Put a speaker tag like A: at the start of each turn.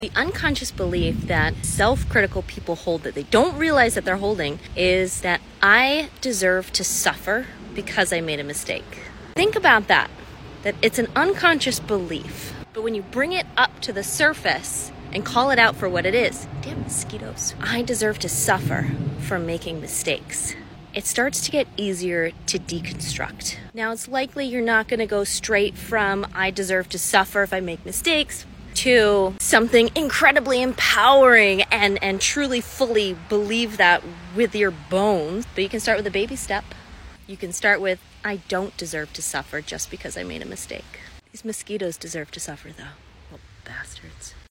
A: The unconscious belief that self-critical people hold that they don't realize that they're holding is that I deserve to suffer because I made a mistake. Think about that it's an unconscious belief. But when you bring it up to the surface and call it out for what it is, damn mosquitoes, I deserve to suffer for making mistakes. It starts to get easier to deconstruct. Now, it's likely you're not going to go straight from I deserve to suffer if I make mistakes to something incredibly empowering and truly fully believe that with your bones. But you can start with a baby step. You can start with, I don't deserve to suffer just because I made a mistake. These mosquitoes deserve to suffer, though. Little bastards.